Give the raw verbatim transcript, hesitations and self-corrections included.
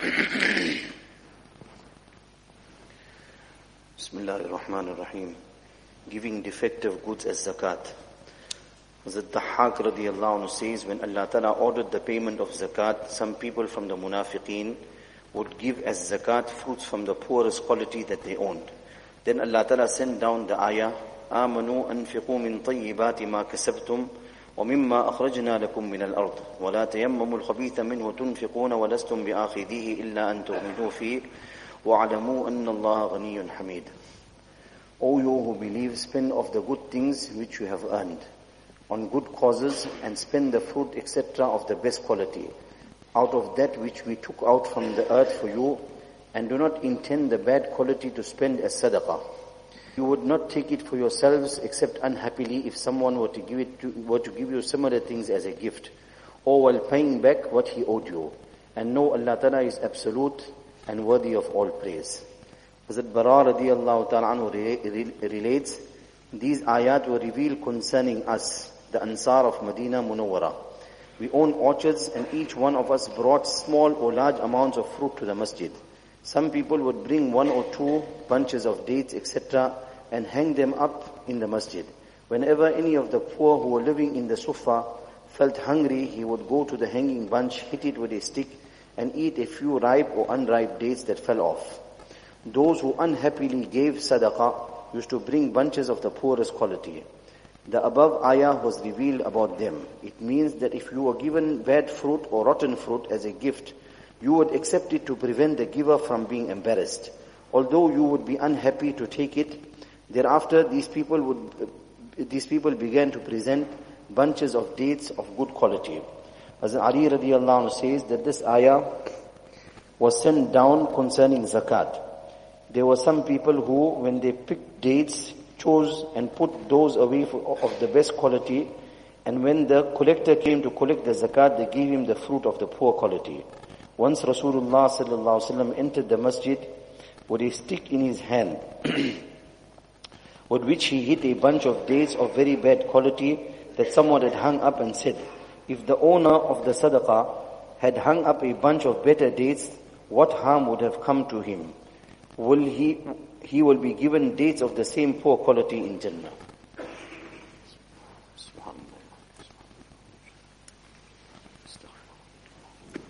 Bismillahir Rahmanir Rahim. Giving defective goods as zakat. Hazrat Dahhak radiyallahu anhu says, when Allah Ta'ala ordered the payment of zakat, some people from the munafiqeen would give as zakat fruits from the poorest quality that they owned. Then Allah Ta'ala sent down the ayah, آمنوا أنفقوا من طيبات ما كسبتم ومما أخرجنا لكم من الأرض ولا تيمموا الخبيث منه تنفقون ولستم بآخذيه إلا أن تغمضوا فيه وَعَلَمُوا أَنَّ اللَّهَ غَنِيٌّ حَمِيدٌ. O you who believe, spend of the good things which you have earned on good causes, and spend the fruit, et cetera, of the best quality, out of that which we took out from the earth for you, and do not intend the bad quality to spend as sadaqah. You would not take it for yourselves except unhappily if someone were to give it to, were to give you similar things as a gift, or while paying back what he owed you. And know Allah Ta'ala is absolute and worthy of all praise. Hazrat Bara radiyallahu ta'ala anhu relates, these ayat were revealed concerning us, the Ansar of Medina Munawwara. We own orchards, and each one of us brought small or large amounts of fruit to the masjid. Some people would bring one or two bunches of dates, et cetera, and hang them up in the masjid. Whenever any of the poor who were living in the sufa felt hungry, he would go to the hanging bunch, hit it with a stick, and eat a few ripe or unripe dates that fell off. Those who unhappily gave sadaqah used to bring bunches of the poorest quality. The above ayah was revealed about them. It means that if you were given bad fruit or rotten fruit as a gift, you would accept it to prevent the giver from being embarrassed. Although you would be unhappy to take it, thereafter these people would, these people began to present bunches of dates of good quality. Hazrat Ali radiyallahu anhu says that this ayah was sent down concerning zakat. There were some people who, when they picked dates, chose and put those away for, of the best quality, and when the collector came to collect the zakat, they gave him the fruit of the poor quality. Once Rasulullah sallallahu alaihi wasallam entered the masjid with a stick in his hand, with which he hit a bunch of dates of very bad quality that someone had hung up, and said, if the owner of the sadaqah had hung up a bunch of better dates, what harm would have come to him? Will he, he will be given dates of the same poor quality in Jannah.